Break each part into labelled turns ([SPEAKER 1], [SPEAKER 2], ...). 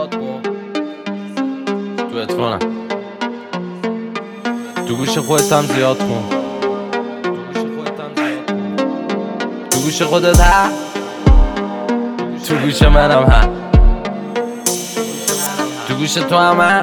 [SPEAKER 1] زیاد کن تو اتفانم تو گوش خودت هم زیاد کن تو گوش خودت هم تو گوش منم هم تو گوش تو هم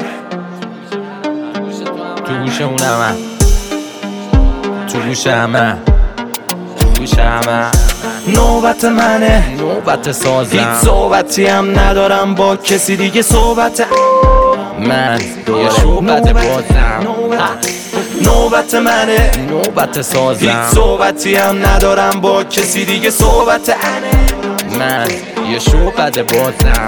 [SPEAKER 1] تو گوش اونم هم تو گوش همه تو گوش همه
[SPEAKER 2] نوبت منه،
[SPEAKER 1] نوبت سازم،
[SPEAKER 2] هیچ صحبتی هم ندارم با کسی دیگه. صحبت
[SPEAKER 1] من یه شوبت بازم،
[SPEAKER 2] نوبت منه،
[SPEAKER 1] نوبت سازم،
[SPEAKER 2] هیچ صحبتی هم ندارم با کسی دیگه. صحبت
[SPEAKER 1] من یه شوبت بازم.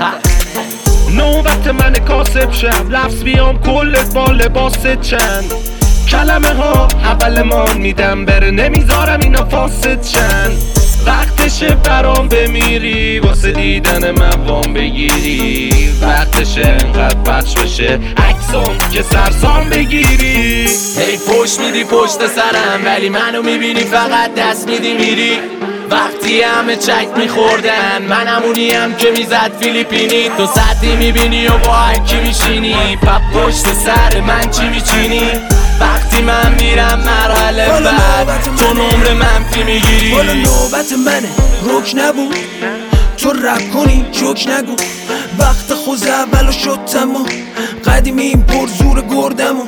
[SPEAKER 3] نوبت من کاسب شم، لفظ بیام کلت با لباس چند کلمه ها اول مان میدم بره، نمیذارم اینا فاسد شن. وقتشه برام بمیری واسه دیدن من وام بگیری، وقتشه انقدر پخش بشه عکسام که سرسام بگیری.
[SPEAKER 1] هی پشت میدی پشت سرم ولی منو میبینی فقط دست میدی میری. وقتی همه چک میخوردن من همونیم که میزد فیلیپینی. تو سطحی میبینی و با هرکی میشینی، پا پشت سر من چی میچینی؟ وقتی من میرم مرحله بعد تو نمره منفی میگیری.
[SPEAKER 2] حالا نوبت منه، رک نبود تو رپ کنی جوک نگو. وقت خوز اولو شد تمام، قدیمی این پر زور گردمو.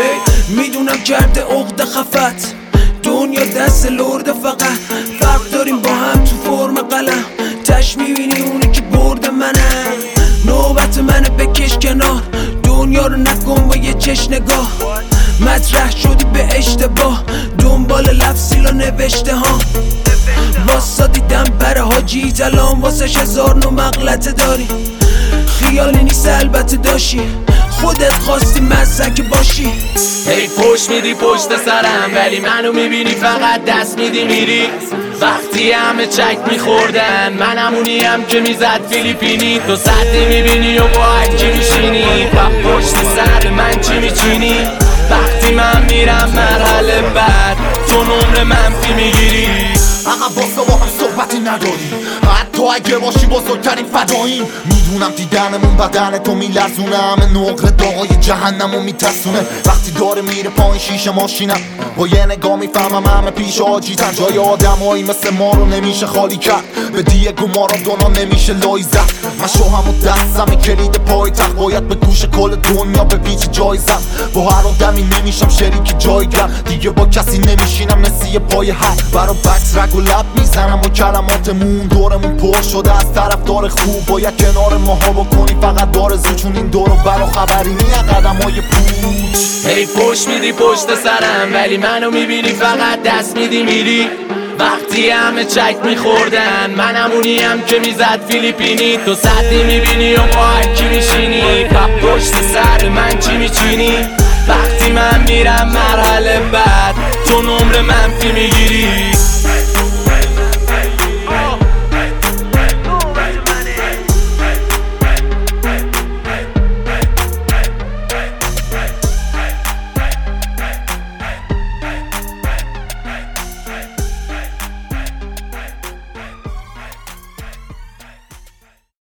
[SPEAKER 2] میدونم کرده عقده خفت، دنیا دست لرده فقط. فرق داریم با هم تو فرم قلم، تش میبینی اونی که برد منه. نوبت منه بکش کنار، دنیا رو نکن با یه چش نگاه. مطرح شدی به اشتباه، دنبال لفظیلا نوشته ها. واسا دیدم بره حاجی تلام، واسش 1000 نوع مغلطه داری. خیالی نیست البته داشی، خودت خواستی مزدک باشی.
[SPEAKER 1] هی پشت میدی پشت سرم ولی منو میبینی فقط دست میدی میری. وقتی همه چک میخوردن من همونیم که میزد فیلیپینی. تو سطحی میبینی و با هرکی میشینی، پا پشت سر من چی میچینی؟ وقتی من میرم مرحله بعد تو نمره منفی میگیری.
[SPEAKER 4] عقب واسه با هم صحبتی نداری، حتی اگه باشی بزرگترین فداییم. میدونم دیدنمون بدن تو میلرزونه، همه نقره داغای جهنمو میترسونه. وقتی داره میره پایین شیشه ماشینم، با یه نگاه میفهمم همه پیش آجیزن. جای آدمایی مثل ما رو نمیشه خالی کرد، به دیگو مارادونا نمیشه لای زد. من شوهم و دستم کلید پای تخت، باید به گوش کل دنیا به پیچ جایزم. با هر آدمی نمیشم شریک جایگم، دیگه با کسی نمیشینم نسی پای حد. برا بکس رگ و لب میزنم و کلماتمون دورمون پر شده از طرفدار خوب. باید کنار ماها بکنی فقط آرزو، چون این دورو برا خبری نیه قدمای پوچ.
[SPEAKER 1] هی پشت میدی پشت سرم ولی منو میبینی فقط دست میدی میری. وقتی همه چک میخوردن من همونیم که میزد فیلیپینی. تو سطحی میبینی و با هرکی میشینی، پا پشت سر من چی میچینی؟ وقتی من میرم مرحله بعد تو نمره منفی میگیری.